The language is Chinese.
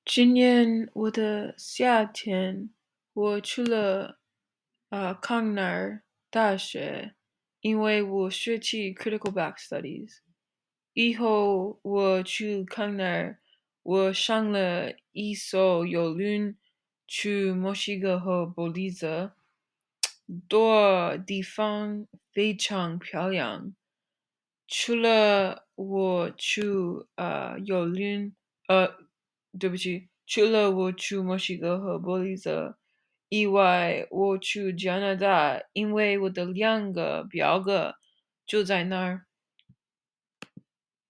今年我的夏天，我去了康奈尔大学，因为我学习 Critical Back Studies。以后我去康奈尔，我上了一艘游轮去墨西哥和伯利兹，多地方非常漂亮。除了我去游轮，呃，对不起，除了我去墨西哥和伯利兹以外，我去加拿大，因为我的两个表哥就在那儿。